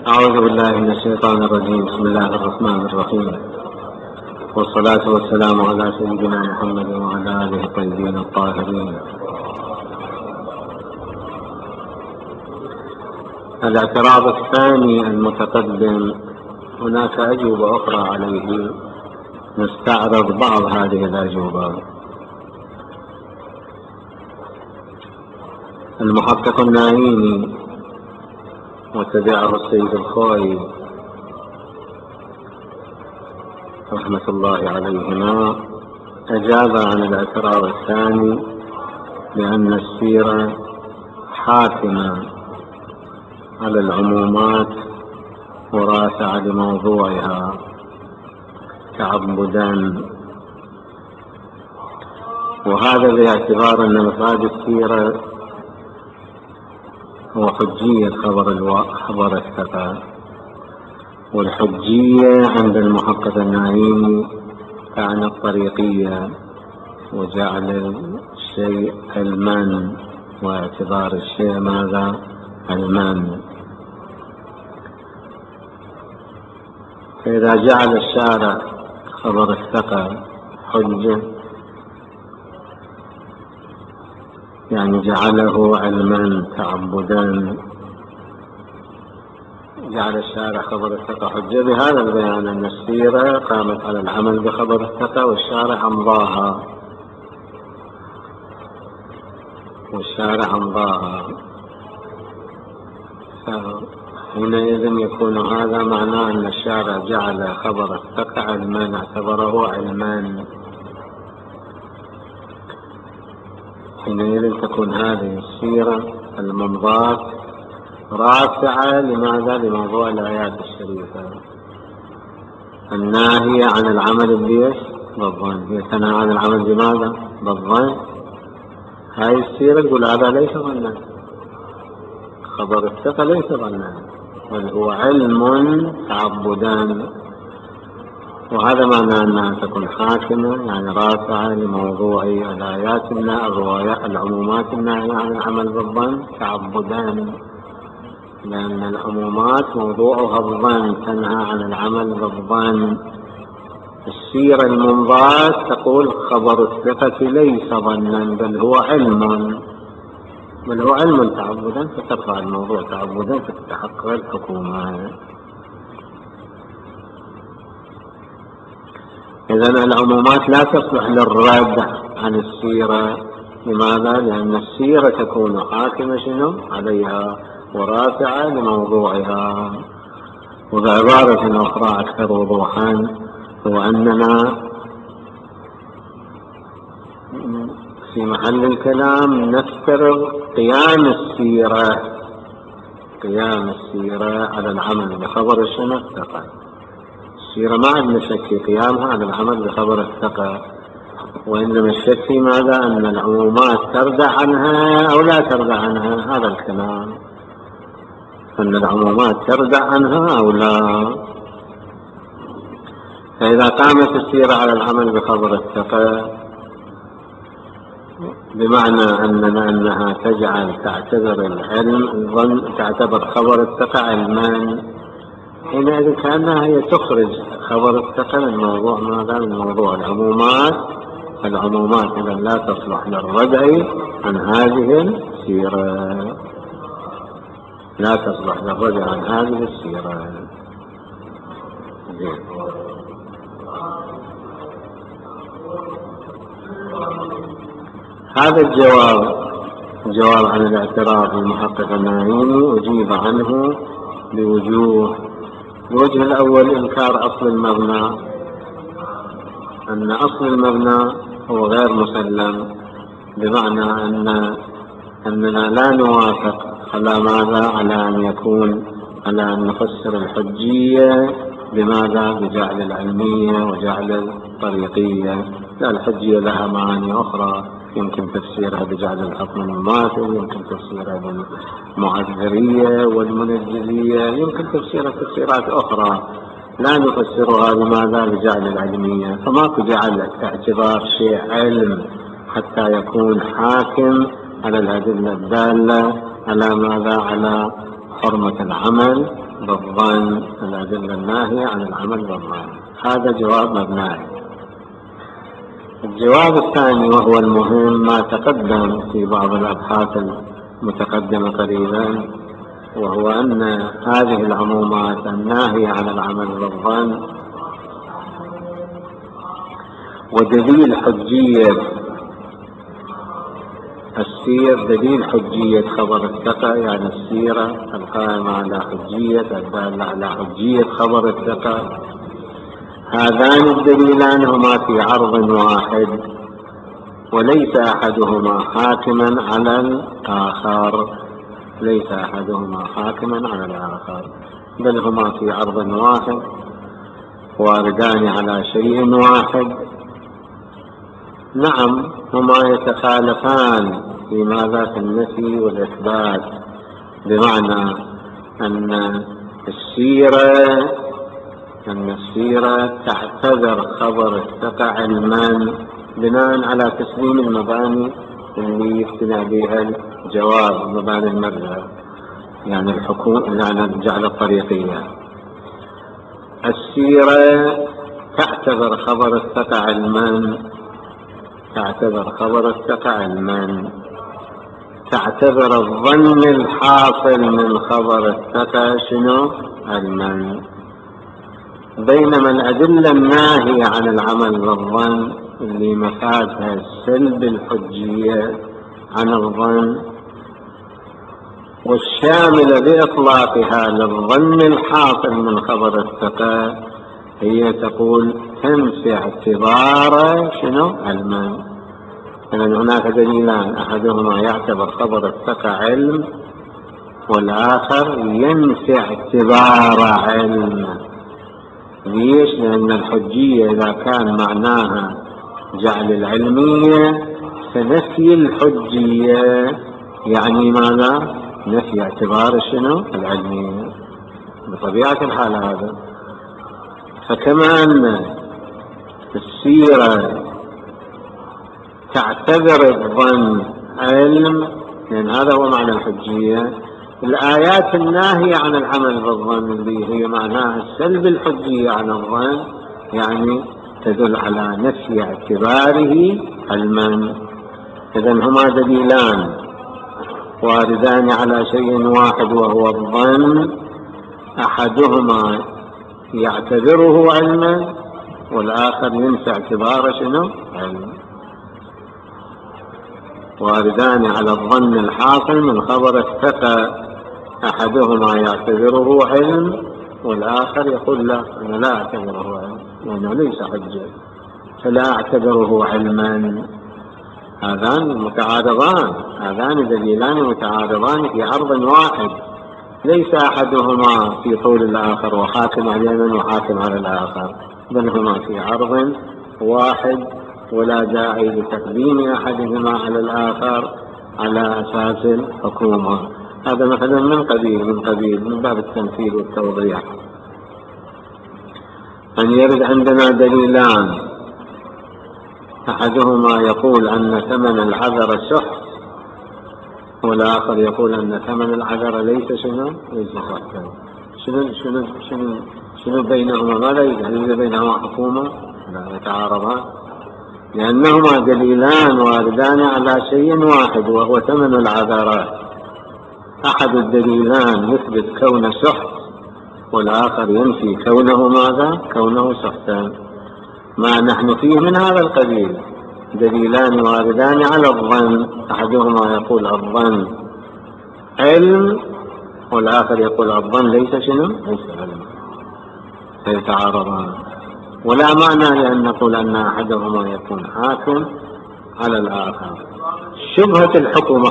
أعوذ بالله من الشيطان الرجيم. بسم الله الرحمن الرحيم، والصلاة والسلام على سيدنا محمد وعلى آله الطيبين الطاهرين. الاعتراض الثاني المتقدم هناك أجوبة أخرى عليه، نستعرض بعض هذه الأجوبة. المحقق النعيمي وتبعه السيد الخوئي رحمة الله عليهما أجاب عن الاعتراض الثاني بأن السيرة حاكمة على العمومات ورافعة لموضوعها تعبدا، وهذا باعتبار أن مفاد السيرة هو حجية خبر الثقة، والحجية عند المحقق النعيمي تعني الطريقية وجعل الشيء علما، واعتبار الشيء ماذا؟ علما. فإذا جعل الشارع خبر الثقة حجة يعني جعله علما تعبدا، جعل الشارع خبر الثقة حجة بهذا البيان أن السيرة قامت على العمل بخبر الثقة والشارع أمضاها، حينئذ يكون هذا معناه أن الشارع جعل خبر الثقة علما، اعتبره علما. حينئذ تكون هذه السيرة الممضاة رافعة لماذا؟ لموضوع الآيات الشريفة الناهية عن العمل بالظن، هي تنهى عن العمل بماذا؟ بالظن. هاي السيرة تقول هذا ليس ظنا، خبر الثقة ليس ظنا، بل هو علم تعبدا، وهذا معنى أنها تكون حاكمة يعني رافعة لموضوع الآيات العمومات الناهية عن العمل بالظن تعبدا، لأن العمومات موضوعها الظن، تنهى عن العمل بالظن. السيرة المنضاة تقول خبر الثقة ليس ظنا بل هو علم تعبدا، فترفع الموضوع تعبدا فتتحقق الحكومة. إذن العمومات لا تصلح للرد عن السيرة. لماذا؟ لأن السيرة تكون حاكمة عليها ورافعة لموضوعها. وبعبارة أخرى أكثر وضوحا، هو أننا في محل الكلام نفترض قيام السيرة على العمل بخبر الثقة. السيرة ما عندنا شك في قيامها على العمل بخبر الثقة، وإنما الشك في ماذا؟ أن العمومات تردع عنها أو لا تردع عنها، هذا الكلام، أن العمومات تردع عنها أو لا. فإذا قامت السيرة على العمل بخبر الثقة بمعنى أنها تعتبر خبر الثقة علما، حينئذ كأنها هي تخرج خبر الثقة من موضوع ماذا؟ من موضوع العمومات إذا لا تصلح للردع عن هذه السيرة، هذا الجواب عن الاعتراض المحقق النعيمي أجيب عنه بوجوه. الوجه الأول إنكار أصل المبنى، أن أصل المبنى هو غير مسلم، بمعنى أننا لا نوافق على ماذا؟ على أن نفسر الحجية بماذا؟ بجعل العلمية وجعل الطريقية. لا، الحجية لها معاني أخرى، يمكن تفسيرها بجعل الحكم المماثل، يمكن تفسيرها بالمعذرية والمنجزية، يمكن تفسيرها تفسيرات أخرى، لا نفسرها بماذا؟ بجعل العلمية. فماكو جعل اعتبار شيء علم حتى يكون حاكم على الأدلة الدالة على ماذا؟ على حرمة العمل بالظن، الأدلة الناهية عن العمل بالظن. هذا جواب مبني. الجواب الثاني وهو المهم ما تقدم في بعض الأبحاث المتقدمة قريبا، وهو أن هذه العمومات الناهية عن العمل بالظن ودليل حجية السير، دليل حجية خبر الثقة، يعني السيرة القائمة على حجية الدالة على حجية خبر الثقة، هذان الدليلان هما في عرض واحد، وليس أحدهما حاكما على الآخر، ليس أحدهما حاكما على الآخر، بل هما في عرض واحد واردان على شيء واحد. نعم، هما يتخالفان في ماذا؟ في النفي والإثبات، بمعنى أن السيرة تعتذر خبر الثقة علما بناء على تسليم المباني اللي يفتنى بها الجواب، مباني المرجع، يعني يعني الجعل الطريقية. السيرة تعتبر خبر الثقة علما، تعتبر الظن الحاصل من خبر الثقة شنو؟ علما. بينما الأدلة الناهية عن العمل بالظن اللي مفادها سلب الحجية عن الظن، والشاملة بإطلاقها للظن الحاصل من خبر الثقة، هي تقول تنفي اعتبار شنو؟ علما. إذن هناك دليلان، أحدهما يعتبر خبر الثقة علم، والآخر ينفي اعتبار علم. ليش؟ لأن الحجية إذا كان معناها جعل العلمية، فنفي الحجية يعني ماذا؟ نفي اعتبار شنو؟ العلمية بطبيعة الحال هذا. فكما أن السيرة تعتبر الظن علم، لأن هذا هو معنى الحجية، الآيات الناهية عن العمل بالظن اللي هي معناها سلب الحجية عن الظن، يعني تدل على نفي اعتباره علما. إذن هما دليلان واردان على شيء واحد وهو الظن، أحدهما يعتبره علما والآخر ينفي اعتباره شنو؟ علم. واردان على الظن الحاصل من خبر الثقة، أحدهما يعتبره علم والآخر يقول لا، أنا لا أعتبره علم لأنه ليس حجة، فلا أعتبره علما. هذان متعارضان، هذان دليلان متعارضان في عرض واحد، ليس أحدهما في طول الآخر وحاكم على اليمن وحاكم على الآخر، بل هما في عرض واحد، ولا داعي لتقديم أحدهما على الآخر على أساس الحكومة. هذا مثلا من قبيل من باب التمثيل والتوضيح، أن يرد عندنا دليلان، أحدهما يقول أن ثمن العذر سحت، والآخر يقول أن ثمن العذر ليس شنو؟ ليس سحتا. شنو بينهما؟ ما لا يوجد بينهما حكومة؟ لا، يتعارضان، لأنهما دليلان واردان على شيء واحد وهو ثمن العذرات. أحد الدليلان يثبت كون سحت، والآخر ينفي كونه ماذا؟ كونه سحتا. ما نحن فيه من هذا القبيل دليلان واردان على الظن، أحدهما يقول الظن علم، والآخر يقول الظن ليس شنو؟ ليس علم، فيتعارضان. ولا معنى لأن نقول أن أحدهما يكون حاكم على الآخر. شبهة الحكومة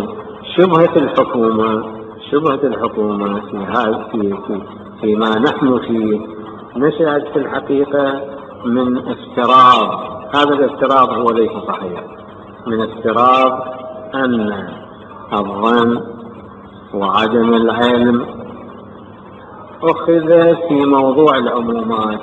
فيما نحن فيه نشأت في الحقيقة من افتراض، هذا الافتراض هو ليس صحيح، من افتراض أن الظن وعدم العلم أخذ في موضوع العمومات،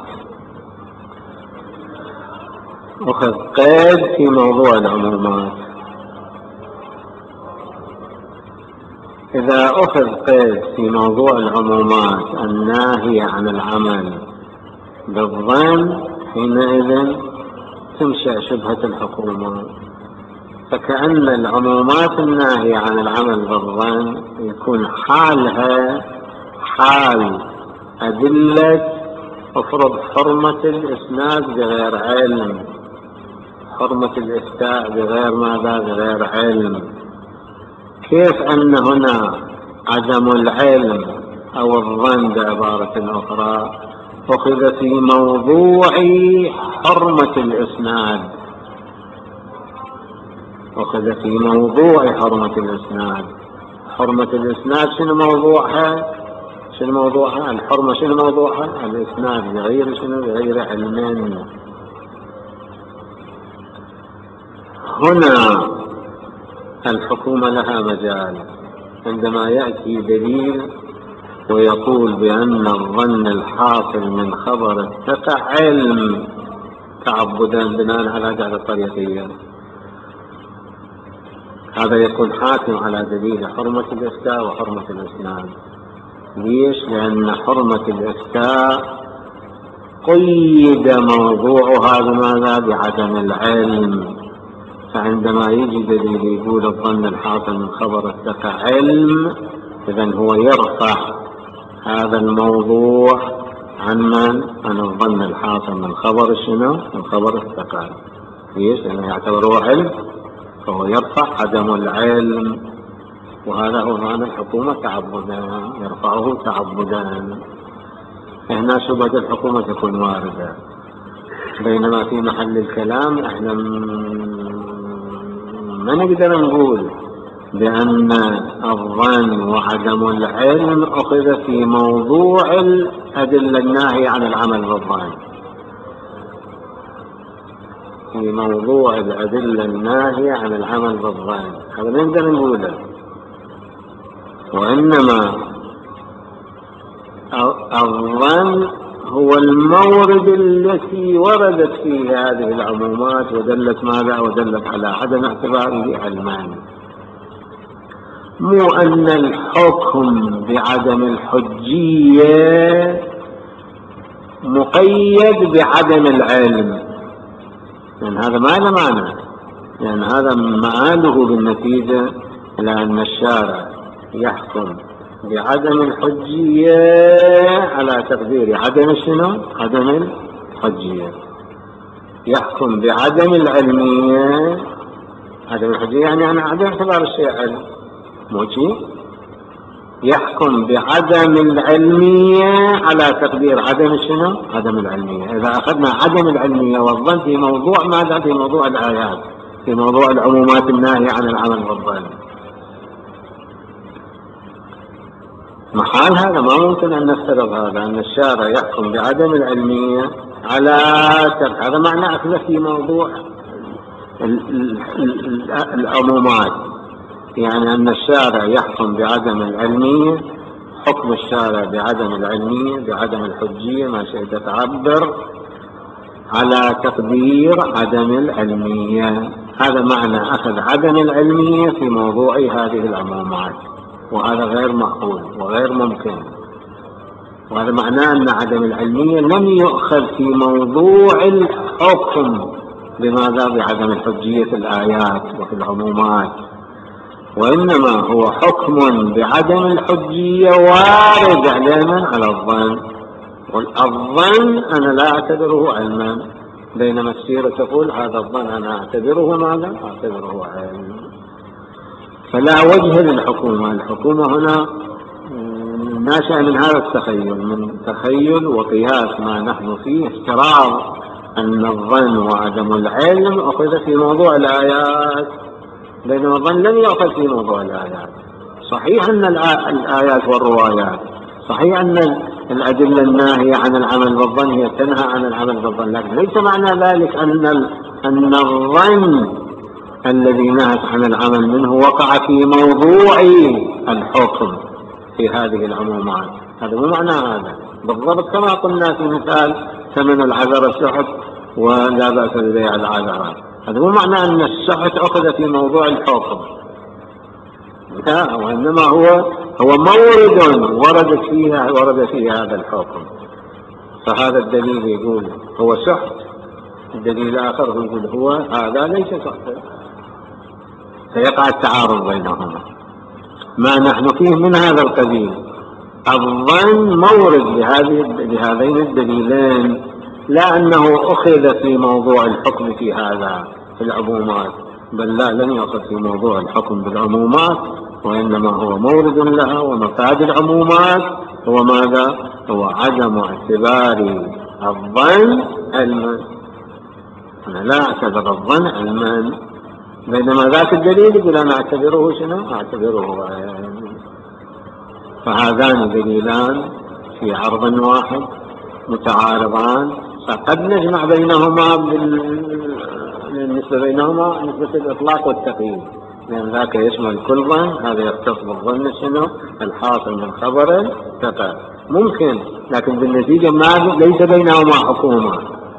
أخذ قيد في موضوع العمومات. إذا أخذ قيد في موضوع العمومات الناهية عن العمل بالظن حينئذ تنشأ شبهة الحكومة، فكأن العمومات الناهية عن العمل بالظن يكون حالها حال أدلة أفرض حرمة الإسناد بغير علم، حرمة الإفتاء بغير ماذا؟ بغير علم. كيف أن هنا عدم العلم أو الظن بعبارة أخرى أخذ في موضوع حرمة الإسناد، أخذ في موضوع حرمة الإسناد. حرمة الإسناد شنو موضوعها؟ شنو موضوعها؟ الحرمة شنو موضوعها؟ الإسناد بغير شنو؟ بغير علم. هنا الحكومة لها مجال عندما يأتي دليل ويقول بأن الظن الحاصل من خبر الثقة علم تعبدا بناء على جهل الطريقية، هذا يكون حاكم على دليل حرمة الإفتاء وحرمة الإسناد. ليش؟ لأن حرمة الإفتاء قيد موضوعها بماذا؟ بعدم العلم. فعندما يجي دليل يقول الظن الحاصل من خبر الثقة علم، إذن هو يرفع هذا الموضوع عن من؟ عن الظن الحاصل من خبر شنو؟ من خبر الثقة. ليش؟ لأنه يعتبره علم، فهو يرفع عدم العلم، وهذا هو معنى الحكومة تعبدا، يرفعه تعبدا. هنا شبهة الحكومة تكون واردة، بينما في محل الكلام احنا ما نقدر نقول بأن الظن وعدم العلم أخذ في موضوع الأدلة الناهية عن العمل بالظن، في موضوع الأدلة الناهية عن العمل بالظن، هذا ما نقدر نقوله. وإنما الظن هو المورد التي وردت فيه هذه العمومات ودلت ماذا؟ ودلت على عدم اعتباره علما، مو أن الحكم بعدم الحجية مقيد بعدم العلم، لأن هذا ما له معنى، لأن هذا مآله بالنتيجة إلى أن الشارع يحكم بعدم الحجية على تقدير عدم شنو؟ عدم الحجية. يحكم بعدم العلمية، عدم الحجية يعني عدم اعتبار الشيء علم، موجي يحكم بعدم العلمية على تقدير عدم شنو؟ عدم العلمية. إذا أخذنا عدم العلمية والظن في موضوع ماذا؟ في موضوع الآيات، في موضوع العمومات الناهية عن العمل بالظن، محال هذا ما ممكن أن نفترض هذا، أن الشارع يحكم بعدم العلمية على هذا معنى أخذ في موضوع العمومات، يعني أن الشارع يحكم بعدم العلمية، حكم الشارع بعدم العلمية بعدم الحجية ما شئت تعبر، على تقدير عدم العلمية. هذا معنى أخذ عدم العلمية في موضوع هذه العمومات، وهذا غير معقول وغير ممكن. وهذا معناه أن عدم العلمية لم يؤخذ في موضوع الحكم بماذا؟ بعدم الحجية في الآيات وفي العمومات، وإنما هو حكم بعدم الحجية وارد علما على الظن، والظن أنا لا أعتبره علما، بينما السيرة تقول هذا الظن أنا أعتبره ماذا؟ أعتبره علم. فلا وجه للحكومة. الحكومة هنا ناشئة من هذا التخيل، من تخيل وقياس ما نحن فيه، افتراض أن الظن وعدم العلم أخذ في موضوع الآيات، بينما الظن لم يأخذ في موضوع الآيات. صحيح أن الآيات والروايات، صحيح أن الأدلة الناهية عن العمل بالظن هي تنهى عن العمل بالظن، لكن ليس معنى ذلك أن الظن الذي نهت عن العمل منه وقع في موضوع الحكم في هذه العمومات. هذا مو معنى هذا، بالضبط كما قلنا في مثال ثمن العذرة سحت ولا بأس ببيع العذرة، هذا مو معنى أن السحت أخذ في موضوع الحكم، لا، وإنما هو ورد فيه هذا الحكم. فهذا الدليل يقول هو سحت، الدليل الآخر يقول هذا ليس سحتا، فيقع التعارض بينهما. ما نحن فيه من هذا القبيل. الظن مورد لهذين الدليلين، لا أنه أخذ في موضوع الحكم في هذا في العمومات، بل لا، لم يأخذ في موضوع الحكم بالعمومات، وإنما هو مورد لها. ومفاد العمومات هو ماذا؟ هو عدم اعتبار الظن علما. أنا لا أعتبر الظن علما، بينما ذاك الدليل يقول أنا أعتبره شنو؟ أعتبره علم. فهذان دليلان في عرض واحد متعارضان، فقد نجمع بينهما بالنسبة بينهما نسبة الإطلاق والتقييد، لأن ذاك يشمل كل ظن، هذا يختص بالظن شنو؟ الحاصل من خبر الثقة. ممكن، لكن بالنتيجة ليس بينهما حكومة،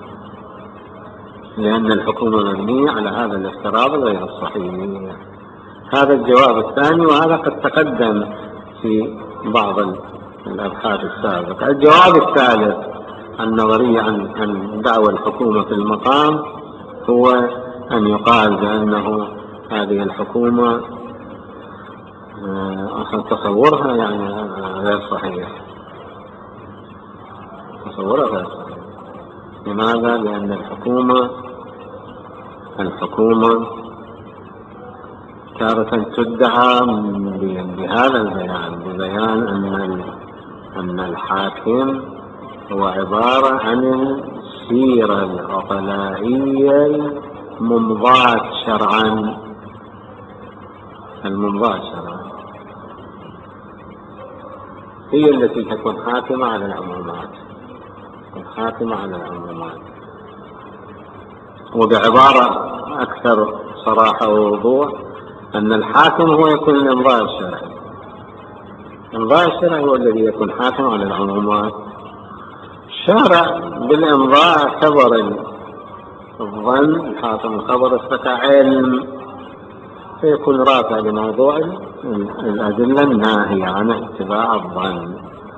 لأن الحكومة مبنية على هذا الافتراض غير الصحيح. هذا الجواب الثاني، وهذا قد تقدم في بعض الأبحاث السابقة. الجواب الثالث النظرية عن دعوى الحكومة في المقام هو أن يقال بأنه هذه الحكومة تصورها يعني غير صحيح، تصورها غير صحيح. لماذا؟ لأن الحكومة تارة تدعى بهذا البيان، ببيان أن الحاكم هو عبارة عن السيرة العقلائية الممضاة شرعا، هي التي تكون حاكمة على العمومات، وبعبارة أكثر صراحة ووضوح أن الحاكم هو يكون الإمضاء الشرعي. الإمضاء الشرعي هو الذي يكون حاكم على العمومات. الشارع بالإمضاء اعتبر الظن الحاكم الخبر الثقة علم، فيكون رافع لموضوع الأدلة الناهية عن اتباع الظن.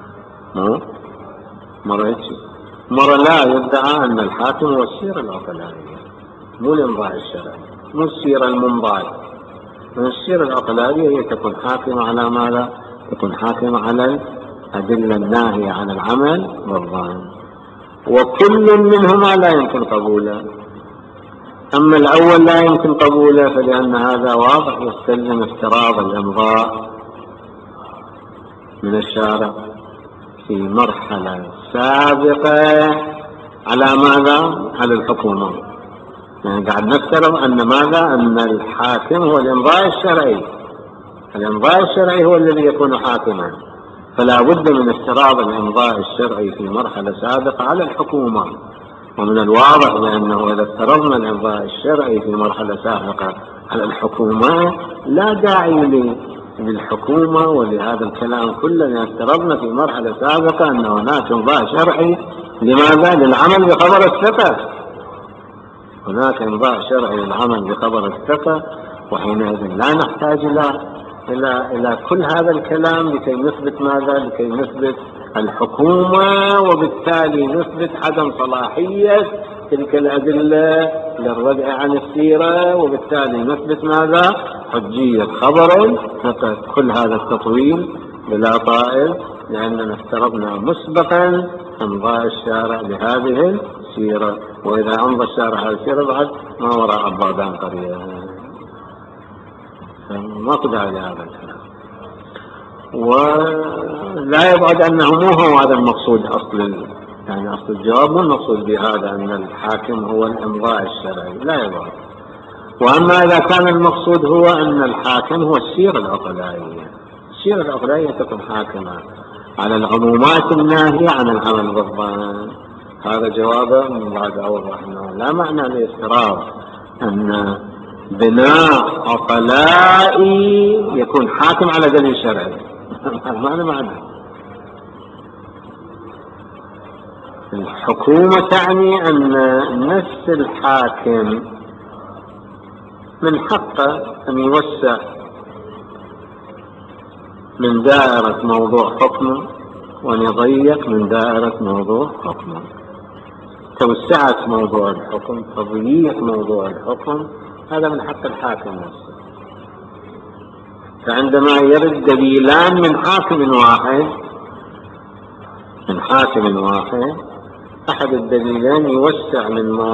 مرة لا، يدعى أن الحاكم هو السيرة العقلائية، مو الإمضاء الشرعي، مو السيرة الممضاة. السيرة العقلائية هي تكون حاكمة على ماذا؟ تكون حاكمة على الأدلة الناهية عن العمل والظن، وكل منهما لا يمكن قبوله. أما الأول لا يمكن قبوله فلأن هذا واضح يستلزم افتراض الإمضاء من الشارع في مرحلة سابقة على ماذا؟ على الحكومة. يعني قاعد نفترض أن ماذا؟ أن الحاكم هو الإمضاء الشرعي، الإمضاء الشرعي هو الذي يكون حاكما، فلا بد من افتراض الإمضاء الشرعي في مرحلة سابقة على الحكومة. ومن الواضح بأنه إذا افترضنا الإمضاء الشرعي في مرحلة سابقة على الحكومة لا داعي للحكومة ولهذا الكلام كله، لأن افترضنا في مرحلة سابقة أن هناك إمضاء شرعي. لماذا؟ للعمل بخبر الثقة. هناك إمضاء شرعي للعمل بخبر الثقة، وحينئذ لا نحتاج إلى كل هذا الكلام لكي نثبت ماذا؟ لكي نثبت الحكومة، وبالتالي نثبت عدم صلاحية تلك الأدلة للردع عن السيرة، وبالتالي نثبت ماذا؟ حجية خبر. كل هذا التطويل بلا طائل، لأننا افترضنا مسبقا امضاء الشارع لهذه السيرة، وإذا أمضى الشارع هذه السيرة بعد ما وراء الضعدان قرية، ما قدر على هذا الكلام. ولا يبعد أنه مو هو هذا المقصود يعني أصل الجواب مو المقصود بهذا أن الحاكم هو الإمضاء الشرعي، لا يبعد. وأما إذا كان المقصود هو أن الحاكم هو السيرة العقلائية، السيرة العقلائية تكون حاكمة على العمومات الناهية عن العمل بالظن، هذا جوابه من بعد أوضح أنه لا معنى لافتراض أن بناء عقلائي يكون حاكم على دليل شرعي. هذا معنى. الحكومة تعني أن نفس الحاكم من حقه أن يوسع من دائرة موضوع حكمه ونضيق من دائرة موضوع حكمه. توسعة موضوع الحكم، تضييق موضوع الحكم، هذا من حق الحاكم نفسه. فعندما يرد دليلان من حاكم واحد أحد الدليلين يوسع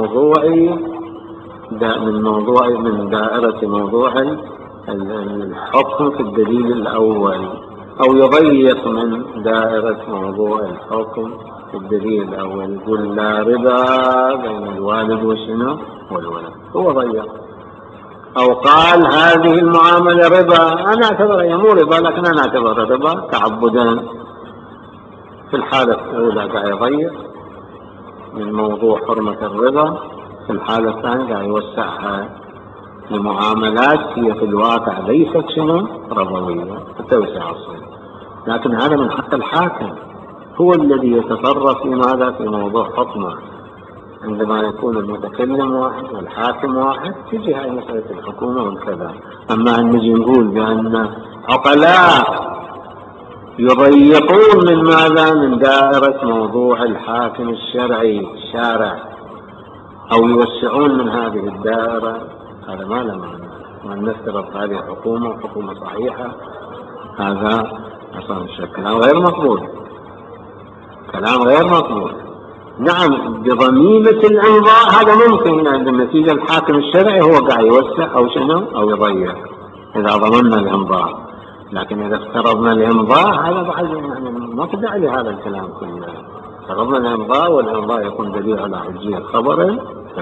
من دائرة موضوع الحكم في الدليل الأول، أو يضيق من دائرة موضوع الحكم في الدليل الأول. يقول لا ربا بين الوالد والولد، هو ضيق. أو قال هذه المعاملة ربا، أنا أعتبرها مو ربا لكن أنا أعتبرها ربا تعبدا. في الحالة الأولى قاعد يضيق من موضوع حرمة الربا، في الحالة الثانية قاعد يوسعها لمعاملات هي في الواقع ليست ربوية، التوسعة الصغيرة. لكن هذا من حق الحاكم، هو الذي يتصرف في ماذا؟ في موضوع حكمه. عندما يكون المتكلم واحد والحاكم واحد تجي هاي مسألة الحكومة والكذا. أما أن نجي نقول بأن عقلاء يضيقون من ماذا؟ من دائرة موضوع الحاكم الشرعي الشارع، أو يوسعون من هذه الدائرة، هذا ما له معنى. وأن نفترض هذه حكومة صحيحة، هذا أصلا كلام غير مقبول، كلام غير مقبول. نعم بضميمة الإمضاء هذا ممكن، عند النتيجة الحاكم الشرعي هو قاعد يوسع أو يضيق إذا ضمننا الإمضاء. لكن إذا افترضنا الإمضاء هذا بعد يعني ما تدعي لهذا الكلام كله. افترضنا الإمضاء والإمضاء يكون دليل على حجية خبر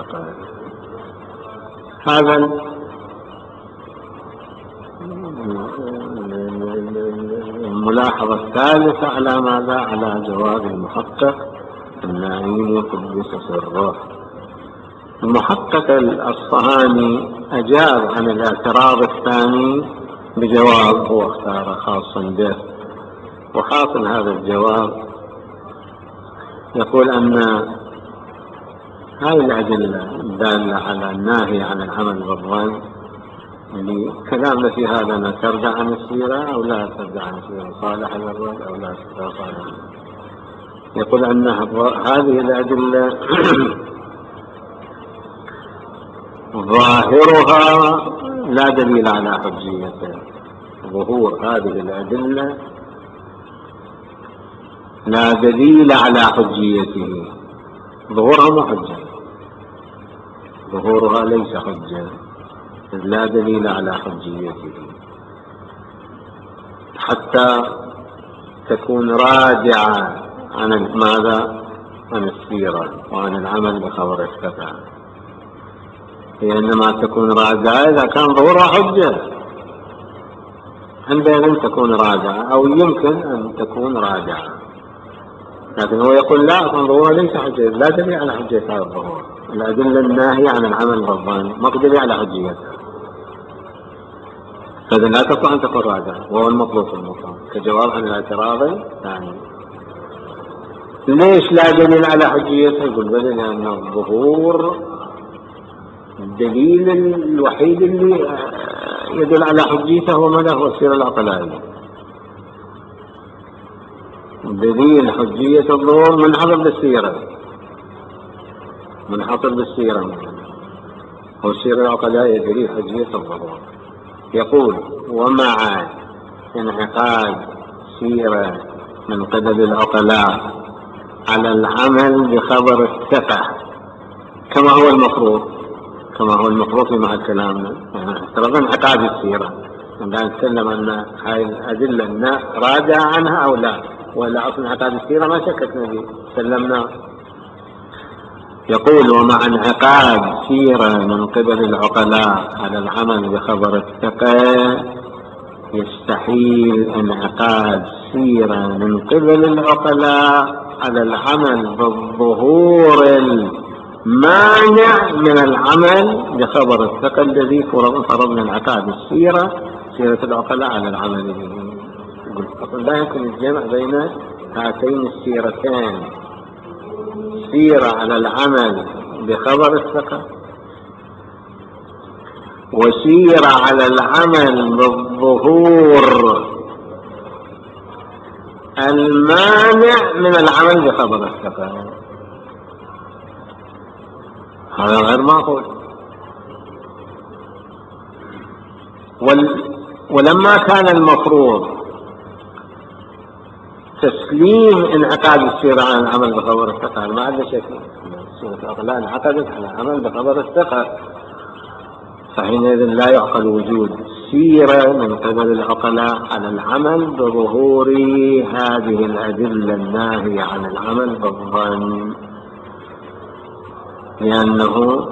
هذا الملاحظة الثالثة على ماذا؟ على جواب المحقق النعيم قدس سره. المحقق الأصفهاني أجاب عن الاعتراض الثاني بجواب هو اختار خاصا به، وحاصل هذا الجواب يقول أن هذه الأدلة الدالة على الناهي عن العمل بالظن، يعني كلامنا في هذا ترجع عن السيرة أو لا ترجع عن السيرة، صالح للرد أو لا صالح. يقول أن هذه الأدلة ظاهرها لا دليل على حجيته. ظهور هذه الأدلة لا دليل على حجيته، ظهورها مو حجة، ظهورها ليس حجة، لا دليل على حجيته حتى تكون راجعة عن ماذا؟ عن السيرة وعن العمل بخبر الثقة. هي إنما تكون راجعة إذا كان ظهورها حجة، عندما تكون راجعة أو يمكن أن تكون راجعة. لكن هو يقول لا، ظهورها ليس حجة، لا دليل على حجة هذا الظهور. الأدلة الناهية عن العمل بالظن ما دليل على حجيتها، فإذا لا تستطيع أن تكون راجعة، وهو المطلوب في المطلوب كجواب عن الاعتراض الثاني. ليش لا دليل على حجيته؟ يقول بل لأن الظهور الدليل الوحيد اللي يدل على حجيته هو ماذا؟ هو السيرة العقلائية. دليل حجية الظهور منحصر بالسيرة هو السيرة العقلائية دليل حجية الظهور. يقول ومع انعقاد سيرة من قبل العقلاء على العمل بخبر الثقة كما هو المفروض مع كلامنا، افترضنا انعقاد السيرة عندما نتكلم أن هاي الأدلة راجع عنها أو لا، ولا أصل انعقاد السيرة ما شككنا به سلمنا. يقول ومع انعقاد سيرة من قبل العقلاء على العمل بخبر الثقة يستحيل انعقاد سيرة من قبل العقلاء على العمل بالظهور المانع من العمل بخبر الثقة الذي فرضنا انعقاد سيرة العقلاء على العمل به. لا يمكن الجمع بين هاتين السيرتين، سيرة على العمل بخبر الثقة وسيرة على العمل بالظهور المانع من العمل بخبر الثقة، هذا غير معقول. ولما كان المفروض تسليم انعقاد السيرة عن العمل بخبر الثقة، ما عندنا شك سيرة العقلاء انعقدت على العمل بخبر الثقة، فحينئذ لا يعقل وجود سيرة من قبل العقلاء على العمل بظهور هذه الأدلة الناهية عن العمل بالظن، لأنه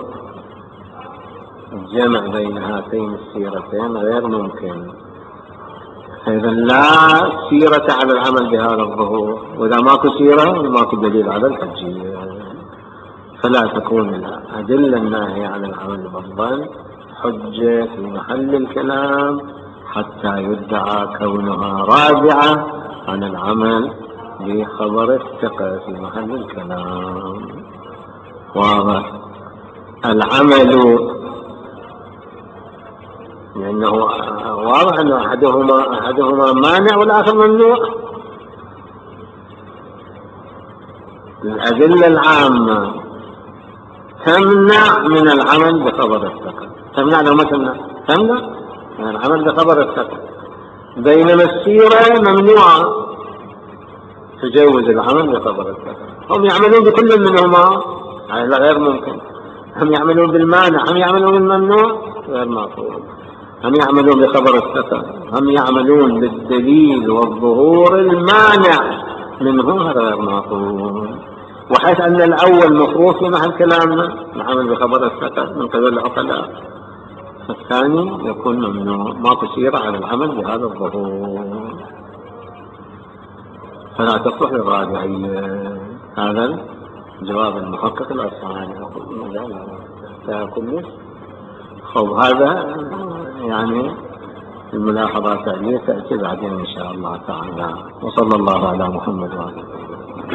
الجمع بين هاتين السيرتين غير ممكن. إذا لا سيرة على العمل بهذا الظهور، وإذا ماكو سيرة ماكو دليل على الحجية، فلا تكون الأدلة الناهية عن العمل بالظن حجة في محل الكلام حتى يدعى كونها راجعة عن العمل بخبر الثقة في محل الكلام. واضح؟ العمل لأنه واضح أن أحدهما مانع والآخر ممنوع. الأدلة العامة تمنع من العمل بخبر الثقة، تمنع لو ما تمنع من العمل بخبر الثقة، بينما السيرة ممنوعة تجوز العمل بخبر الثقة. هم يعملون بكل منهما، هذا غير ممكن. هم يعملون بالمانع، هم يعملون بالممنوع، غير معقول. هم يعملون بخبر الثقة، هم يعملون بالدليل والظهور المانع منه، هذا غير معقول. وحيث أن الأول مفروض في محل كلامنا العمل بخبر الثقة من قبل العقلاء، الثاني يكون ممنوع، ما تصير على العمل بهذا الظهور، فلا تصلح للراجعية. هذا جواب المحقق الأصفهاني لا كلش. خب هذا يعني الملاحظات عليه تأتي بعدين إن شاء الله تعالى. وصلى الله على محمد وعلى آله.